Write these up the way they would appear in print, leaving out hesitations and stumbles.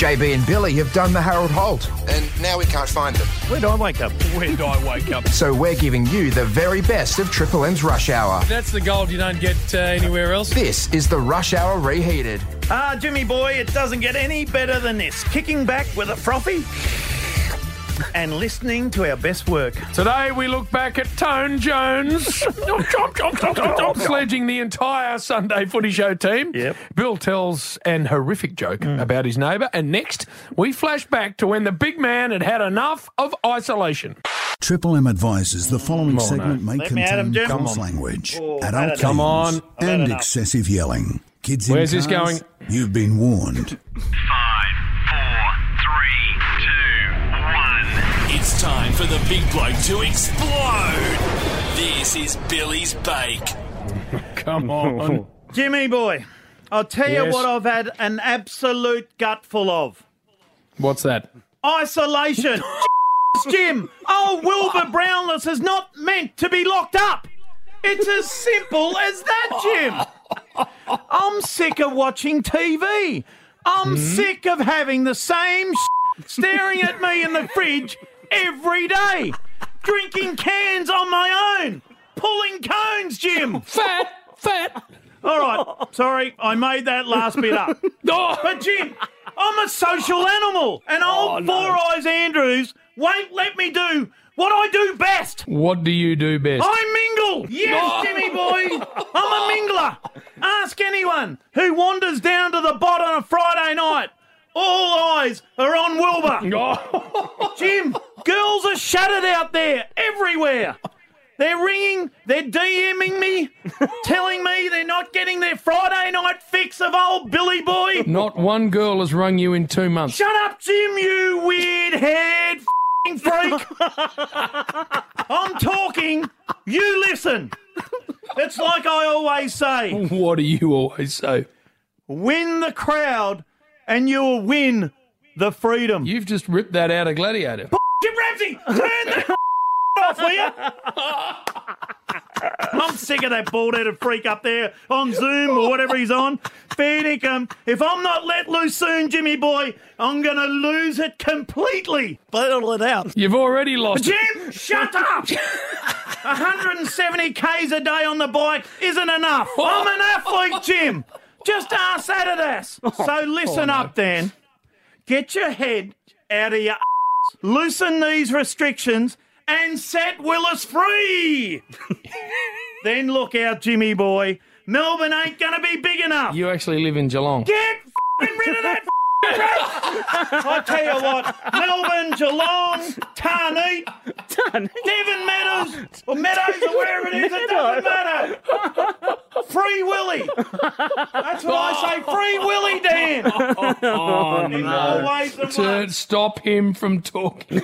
JB and Billy have done the Harold Holt. And now we can't find them. Where do I wake up? Where do I wake up? So we're giving you the very best of Triple M's Rush Hour. That's the gold you don't get anywhere else. This is the Rush Hour Reheated. Jimmy boy, it doesn't get any better than this. Kicking back with a frothy and listening to our best work. Today we look back at Tone Jones sledging the entire Sunday Footy Show team. Yep. Bill tells an horrific joke about his neighbour. And next, we flash back to when the big man had had enough of isolation. Triple M advises the following Come on, segment may Let me at him, contain Jim. coarse Come language, Oh, adult I've had Come on. themes, I've had and enough. excessive yelling. Kids in Where's this cars, going? you've been warned. 5, 4, 3, 2, 1. It's time for the big bloke to explode. This is Billy's Bake. Come on. Jimmy boy, I'll tell you Yes. what I've had an absolute gutful of. What's that? Isolation. Jim, Wilbur Brownless is not meant to be locked up. It's as simple as that, Jim. I'm sick of watching TV. I'm sick of having the same staring at me in the fridge every day. Drinking cans on my own. Pulling cones, Jim. Fat. All right, sorry, I made that last bit up. Oh. But, Jim, I'm a social animal, and old Four Eyes Andrews won't let me do what I do best. What do you do best? I mingle. Yes, Jimmy boy. I'm a mingler. Ask anyone who wanders down to the bot on a Friday night. All eyes are on Wilbur. Jim, girls are shuttered out there everywhere. They're ringing, they're DMing me, telling me they're not getting their Friday night fix of old Billy boy. Not one girl has rung you in 2 months. Shut up, Jim, you weird-haired freak. I'm talking, you listen. It's like I always say, What do you always say? win the crowd and you'll win the freedom. You've just ripped that out of Gladiator. Jim Ramsey, turn that off, will you? I'm sick of that bald-headed freak up there on Zoom or whatever he's on. Fair dinkum. If I'm not let loose soon, Jimmy boy, I'm going to lose it completely. Battle it out. You've already lost it. Jim, shut up! 170 Ks a day on the bike isn't enough. I'm an athlete, Jim. Just ask Adidas. So listen up, Dan. Get your head out of your ass. Loosen these restrictions and set Willis free. Then look out, Jimmy boy. Melbourne ain't going to be big enough. You actually live in Geelong. Get rid of that I tell you what, Melbourne, Geelong, Tarneet, Devon Meadows, or Meadows or wherever it is, it doesn't matter. Free Willy. That's what I say, Free Willy, Dan. In more ways than one. Stop him from talking.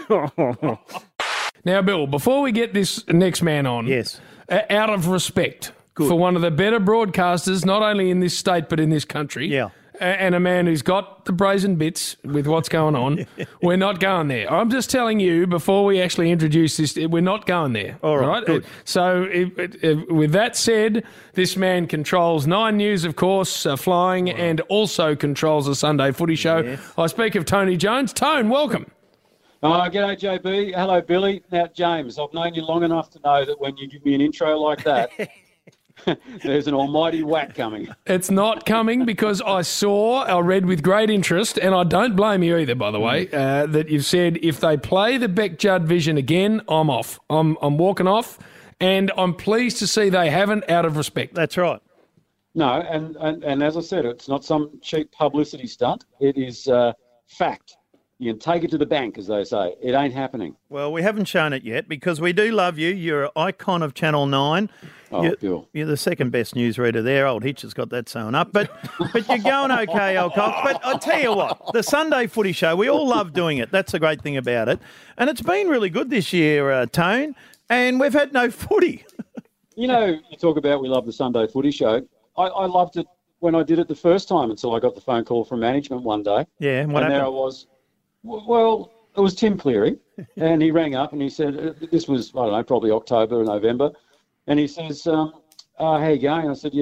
Now, Bill, before we get this next man on, Yes. Out of respect for one of the better broadcasters, not only in this state but in this country, Yeah. and a man who's got the brazen bits with what's going on, we're not going there. I'm just telling you, before we actually introduce this, we're not going there. All right, good. So, with that said, this man controls Nine News, of course, flying, and also controls the Sunday Footy Show. Yes. I speak of Tony Jones. Tone, welcome. G'day, JB. Hello, Billy. Now, James, I've known you long enough to know that when you give me an intro like that, there's an almighty whack coming. It's not coming because I read with great interest, and I don't blame you either, by the way, that you've said if they play the Beck Judd vision again, I'm off. I'm walking off, and I'm pleased to see they haven't out of respect. That's right. No, and as I said, it's not some cheap publicity stunt. It is fact. You can take it to the bank, as they say. It ain't happening. Well, we haven't shown it yet because we do love you. You're an icon of Channel 9. Oh, Bill. You're the second best newsreader there. Old Hitch has got that sewn up. But you're going okay, old cock. But I tell you what, the Sunday Footy Show, we all love doing it. That's the great thing about it. And it's been really good this year, Tone, and we've had no footy. You know, you talk about we love the Sunday Footy Show. I loved it when I did it the first time until I got the phone call from management one day. Yeah, what and happened? there I was. Well, it was Tim Cleary, and he rang up and he said, this was, I don't know, probably October or November, and he says, how you going? I said, yeah, good.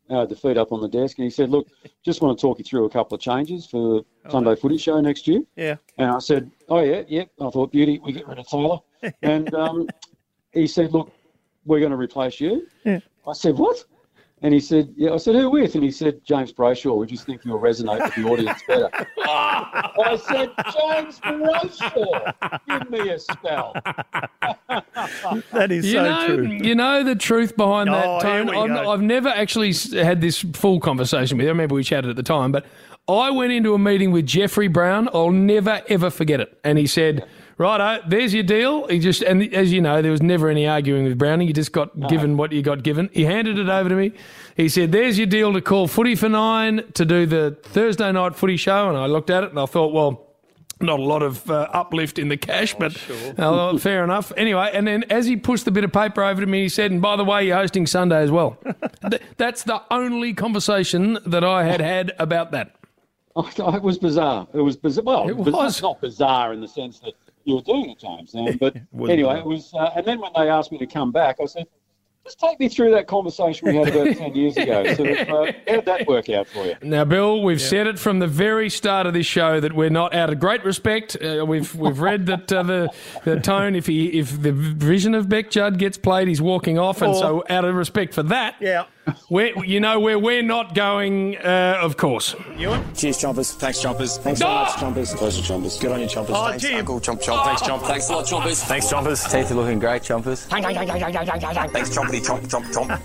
the feet up on the desk, and he said, look, just want to talk you through a couple of changes for the Sunday Footy Show next year. Yeah. And I said, oh, yeah. I thought, beauty, we get rid of Taylor. And he said, look, we're going to replace you. Yeah. I said, what? And he said, yeah. I said, who with? And he said, James Brayshaw. We just think you'll resonate with the audience better. I said, James Brayshaw, give me a spell. That is so true. You know the truth behind that, Tone. here we go. I've never actually had this full conversation with you. I remember we chatted at the time, but I went into a meeting with Jeffrey Brown. I'll never, ever forget it. And he said, righto, there's your deal. And as you know, there was never any arguing with Browning. You just got given what you got given. He handed it over to me. He said, there's your deal to call Footy for 9 to do the Thursday night footy show. And I looked at it and I thought, well, not a lot of uplift in the cash, but fair enough. Anyway, and then as he pushed the bit of paper over to me, he said, and by the way, you're hosting Sunday as well. That's the only conversation that I had about that. It was bizarre. It was bizarre. Well, It was. not bizarre in the sense that you were doing it, James. But anyway, it was. And then when they asked me to come back, I said, just take me through that conversation we had about 10 years ago. So how did that work out for you? Now, Bill, we've said it from the very start of this show that we're not, out of great respect. We've read that the Tone, if the vision of Beck Judd gets played, he's walking off, and so out of respect for that, we're not going, of course. Cheers, Chompers. Thanks, Chompers. Thanks so much, Chompers. Pleasure, Chompers. Good on you, Chompers. Oh, Thanks, Jim. Uncle Chomp Chomp. Thanks, Chomp. Thanks a lot, Chompers. Thanks, Chompers. Teeth are looking great, Chompers. Thanks, Chompity Chomp Chomp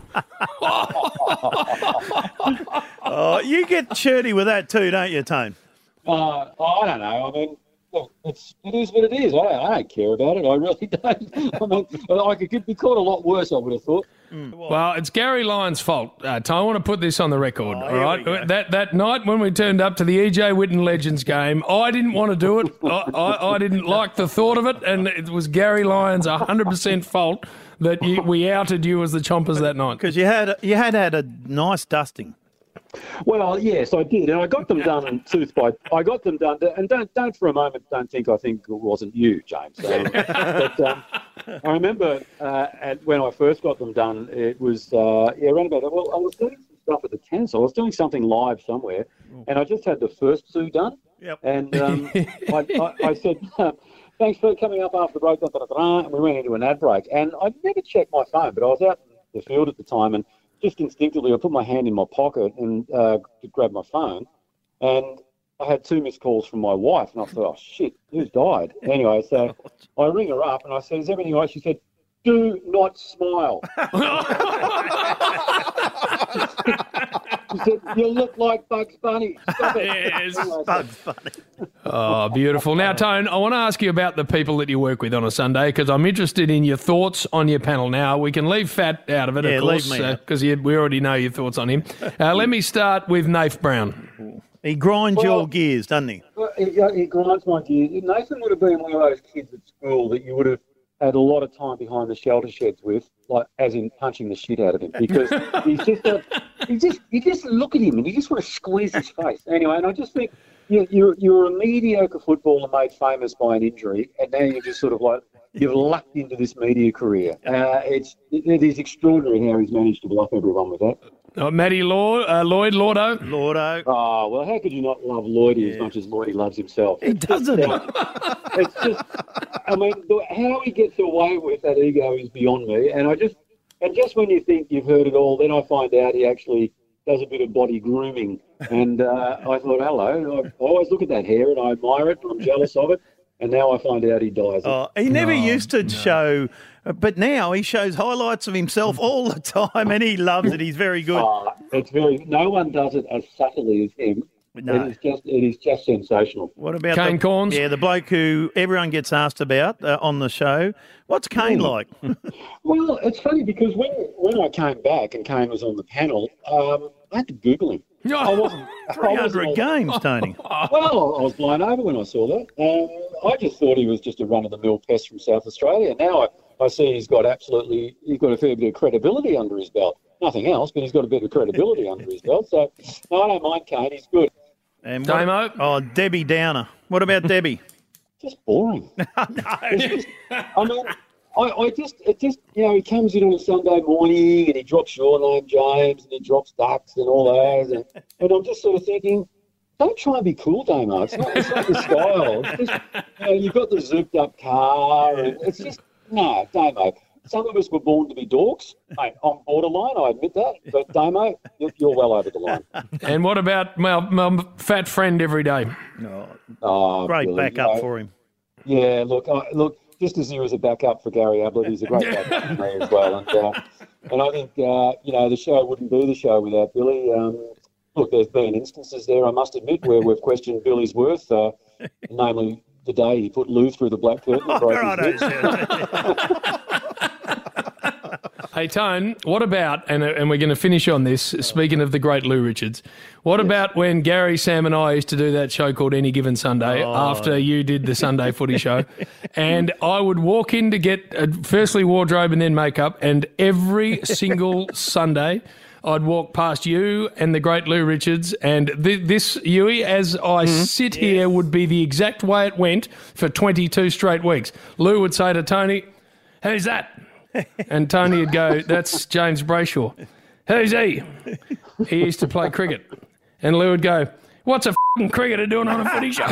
Chomp. Oh, you get shirty with that too, don't you, Tone? I don't know. I mean, look, it is what it is. I don't care about it. I really don't. I mean, I could be caught a lot worse, I would have thought. Well, it's Gary Lyons' fault. I want to put this on the record, all here right? we go. That night when we turned up to the E.J. Whitten Legends game, I didn't want to do it. I didn't like the thought of it, and it was Gary Lyons' 100% fault that we outed you as the Chompers that night. Because you had a nice dusting. Well, yes, I did, and I got them done I got them done, and don't for a moment think it wasn't you, James. But I remember when I first got them done, it was around about. Well, I was doing some stuff at the tennis. I was doing something live somewhere, and I just had the first two done. Yep. And I said. Thanks for coming up after the break, and we went into an ad break. And I never checked my phone, but I was out in the field at the time, and just instinctively I put my hand in my pocket and to grab my phone, and I had 2 missed calls from my wife, and I thought, oh, shit, who's died? Anyway, so I ring her up, and I said, is everything all right? She said, do not smile. She said, you look like Bugs Bunny. Stop it. Yes, Bugs Bunny. Oh, beautiful. Now, Tone, I want to ask you about the people that you work with on a Sunday, because I'm interested in your thoughts on your panel. Now, we can leave Fat out of it, of course, leave me out. because we already know your thoughts on him. Let me start with Nath Brown. He grinds your gears, doesn't he? Well, he grinds my gears. Nathan would have been one of those kids at school that you would have had a lot of time behind the shelter sheds with, like as in punching the shit out of him, because you just look at him and you just want to squeeze his face. Anyway, and I just think you're a mediocre footballer made famous by an injury, and now you're just sort of like you've lucked into this media career. It is extraordinary how he's managed to bluff everyone with that. Matty Lloyd, Lordo. Lordo. Oh, well, how could you not love Lloydie as much as Lloydie loves himself? He doesn't. It's just, I mean, how he gets away with that ego is beyond me. And just when you think you've heard it all, then I find out he actually does a bit of body grooming. And I thought, hello, I always look at that hair and I admire it, I'm jealous of it. And now I find out he dyes it. He never used to show, but now he shows highlights of himself all the time, and he loves it. He's very good. No one does it as subtly as him. No. It is just sensational. What about Kane Corns? Yeah, the bloke who everyone gets asked about on the show. What's Kane like? Well, it's funny because when I came back and Kane was on the panel, I had to Google him. I wasn't 300 games, Tony. Well, I was blown over when I saw that. I just thought he was just a run-of-the-mill pest from South Australia. Now I see he's got a fair bit of credibility under his belt. Nothing else, but he's got a bit of credibility under his belt. So, no, I don't mind Kane. He's good. And Damo? Oh, Debbie Downer. What about Debbie? Just boring. No. I mean, It just, he comes in on a Sunday morning and he drops your name, James, and he drops Ducks and all those, and I'm just sort of thinking, don't try and be cool, Damo. It's not the style. It's just, you've got the zooped up car, and it's just, no, Damo. Some of us were born to be dorks. Mate, I'm borderline, I admit that. But, Damo, you're well over the line. And what about my fat friend every day? Great Billy, backup for him. Yeah, look, just as he was a backup for Gary Ablett, he's a great backup for me as well. And I think, the show wouldn't be the show without Billy. Look, there's been instances there, I must admit, where we've questioned Billy's worth, namely the day he put Lou through the black curtain and broke his ribs. Hey, Tone, what about, and we're going to finish on this, speaking of the great Lou Richards, what about when Gary, Sam and I used to do that show called Any Given Sunday after you did the Sunday footy show, and I would walk in to get, firstly, wardrobe and then makeup, and every single Sunday I'd walk past you and the great Lou Richards, and this, Huey, as I sit here, would be the exact way it went for 22 straight weeks. Lou would say to Tony, "Who's that?" And Tony would go, "That's James Brayshaw." "Who's he?" "He used to play cricket." And Lou would go, "What's a f***ing cricketer doing on a footy show?"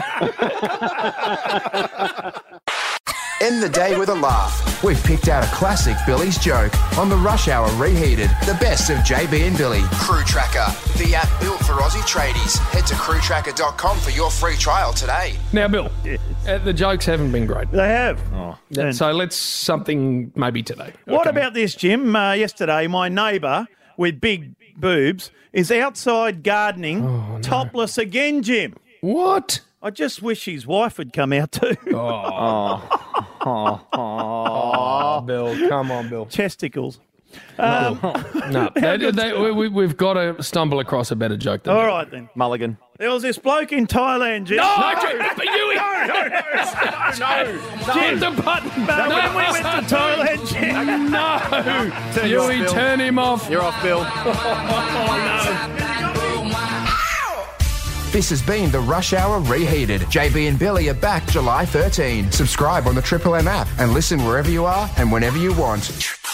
End the day with a laugh. We've picked out a classic Billy's joke on the Rush Hour Reheated. The best of JB and Billy. Crew Tracker, the app built for Aussie tradies. Head to crewtracker.com for your free trial today. Now, Bill, the jokes haven't been great. They have. So let's something maybe today. What about this, Jim? Yesterday, my neighbour with big boobs is outside gardening, topless again, Jim. What? I just wish his wife would come out too. Bill, come on, Bill. Chesticles. No, we've got to stumble across a better joke than All that. right, then. Mulligan. There was this bloke in Thailand, Jim. No, Hit the button. But when we went to Thailand, Jim. No. Huey, turn him off. You're off, Bill. This has been the Rush Hour Reheated. JB and Billy are back July 13. Subscribe on the Triple M app and listen wherever you are and whenever you want.